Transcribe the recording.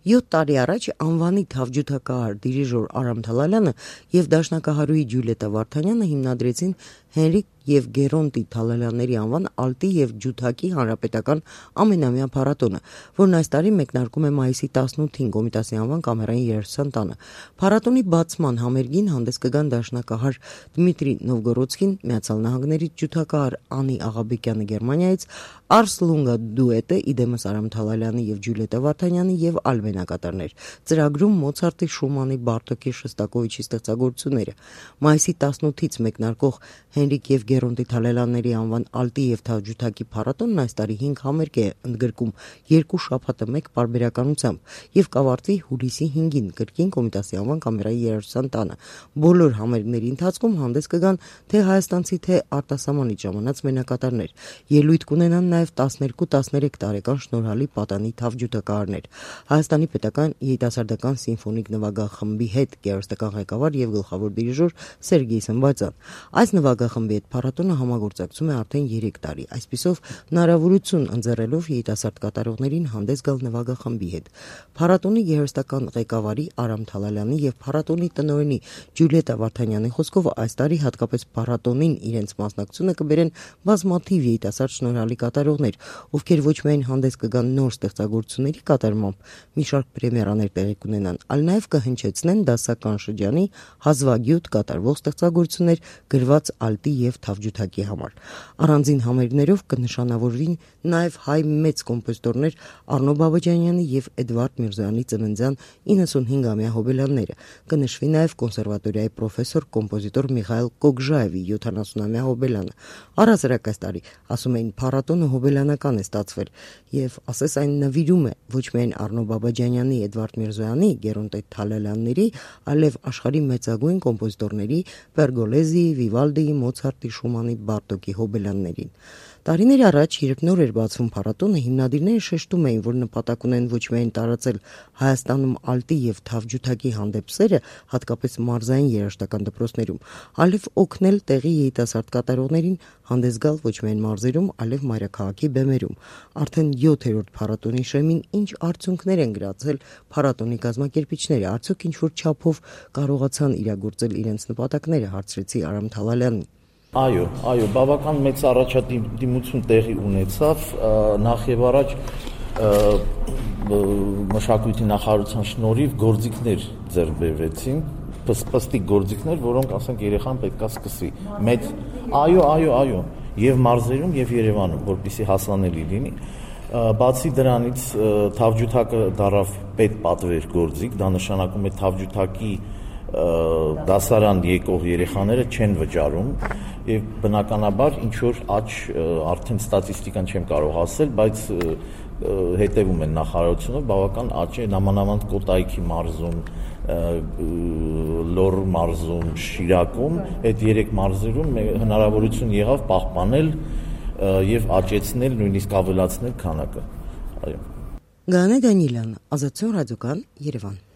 7 տարի առաջ անվանի թավջութակահար դիրիժոր Արամ Թալալյանը եւ դաշնակահարուհի Ջուլիետտա Վարդանյանը հիմնադրեցին Հենրիկ եւ Գերոնտի Թալալյանների անվան ալտի եւ ջութակի հանրապետական ամենամյա փառատոնը, որն այս տարի մեկնարկում է մայիսի 18-ին Կոմիտասի անվան կամերային երաժշտության տանը։ Փառատոնի բացման համերգին հանդես կգան դաշնակահար Դմիտրի Նովգորոդսկին Միացյալ Նահանգներից, ջութակահար Անի Աղաբեկյանը Գերմանիայից, Ars Lunga դուետը իդեմս Արամ Թալալյանի եւ Ջուլիետտա Վարդանյանի եւ այլ մենակատարներ։ Ծրագրում Մոցարտի, Շումանի, Բարտոկի, Շոստակովիչի ստեղծագործությունները։ Մայիսի 18-ից մեկնարկող Հենրիկ եւ Գերոնտի Թալալյանների անվան ալտի եւ թավջութակի փառատոնն այս տարի 5 համերգ է ընդգրկում 2 շաբաթը մեկ պարբերականությամբ եւ կավարտվի հուլիսի 5-ին կրկին Կոմիտասի անվան կամերայի երաժշտության տանը։ Բոլոր համերգների ընթացքում հանդես կգան թե հայաստանցի, թե արտասահմանից ժամանած մենակատարներ։ Ելույթ կունենան նաեւ 12-13 տարեկան շնորհալի պատանի թավջութակահարներ։ Հայաստանի պետական երիտասարդական սիմֆոնիկ նվագախմբի հետ գեղարվեստական ղեկավար եւ գլխավոր դիրիժոր Սերգեյ Սմբատյան։ Այս նվագախմբի հետ փառատոնը համագործակցում է արդեն 3 տարի, այսպիսով հնարավորություն ընձեռելով երիտասարդ կատարողներին հանդես գալ նվագախմբի հետ։ Փառատոնի գեղարվեստական ղեկավարի Արամ Թալալյանի եւ փառատոնի տնօրենի Ջուլիետտա Վարդանյանի խոսքով այս տարի հատկապես փառատոնին իրենց մասնակցությունը կբերեն բազմաթիվ երիտասարդ շնորհալի կատարողներ, ովքեր ոչ միայն հանդես կգան նոր ստեղծագործությունների կատարմամբ, մի շարք պրեմիերաներ տեղի կունենան, այլ նաեւ կհնչեցնեն դասական շրջանի հազվագյուտ կատարվող ստեղծագործություններ գրված ալտի եւ թավջութակի համար։ Առանձին համերգներով կնշանավորվին նաեւ հայ մեծ կոմպոզիտորներ Արնո Բաբաջանյանի եւ Էդվարդ Միրզոյանի ծննդյան 95-ամյա հոբելյանները։ Կնշվի նաեւ կոնսերվատորիայի պրոֆեսոր կոմպոզիտոր Միխայել Կոկժաևի 70-ամյա հոբելյանը։ Առհասարակ այս տարի, ասում էին, փառատոնը հոբելյանական է ստացվել եւ ասես այն նվիրում է ոչ միայն Արնո Բաբաջանյանի, Էդվարդ Միրզոյանի, Գերոնտի Թալալյանների, այլև աշխարհի մեծագույն կոմպոզիտորների Պերգոլեզի, Վիվալդիի, Մոցարտի, Շումանի, Բարտոկի հոբելյաններին։ Տարիներ առաջ, երբ նոր էր բացվում փառատոնը, հիմնադիրները շեշտում էին, որ նպատակ ունեն ոչ միայն տարածել Հայաստանում ալտի եւ թավջութակի հանդեպ սերը, հատկապես մարզային երաժշտական դպրոցներում, այլև օգնել տեղի երիտասարդ կատարողներին հանդես գալ ոչ միայն մարզերում, այլև մայրաքաղաքի բեմերում։ Արդեն 7-րդ փառատոնի շեմին ինչ արդյունքներ են գրացել փառատոնի կազմակերպիչները, արդյոք ինչ-որ չափով կարողացան իրագործել իրենց նպատակները, հարցրեցի Արամ Թալալյանին։ Այո, բավական մեծ առաջադիմություն տեղի ունեցավ, նախ եւ առաջ մշակույթի նախարարության շնորհիվ գործիքներ ձեռք բերվեցին, պստիկ գործիքներ, որոնք ասենք երեխան պետքա սկսի։ Այո, եւ մարզերում եւ Երևանում, որպեսզի հասանելի լինի։ Բացի դրանից թավջութակը դարավ պետպատվեր գործիք, դա նշանակում է թավջութակի դասարան եկող երեխաները չեն վճարում եւ բնականաբար ինչ որ աճ արդեն ստատիստիկան չեմ կարող ասել, բայց հետևում են նախարարությունը բավական աճ է նամանավանդ Կոտայքի մարզում, Լոռ մարզում, Շիրակում, այդ 3 մարզերում հնարավորություն եղավ պահպանել եւ աճեցնել, նույնիսկ ավելացնել քանակը։ Այո։ Գանե Դանիելյան, Ազատություն ռադիոկան, Երևան։